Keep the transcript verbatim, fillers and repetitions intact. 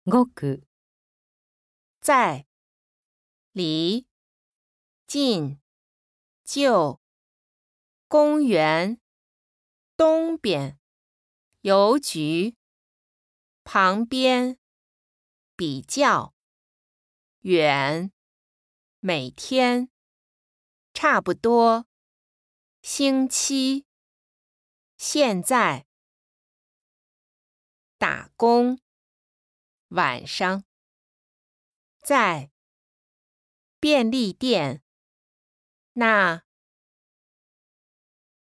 ごく、 在，离，近，就，公园，东边，邮局，旁边，比较，远，每天，差不多，星期，现在，打工，晚上，在，便利店，那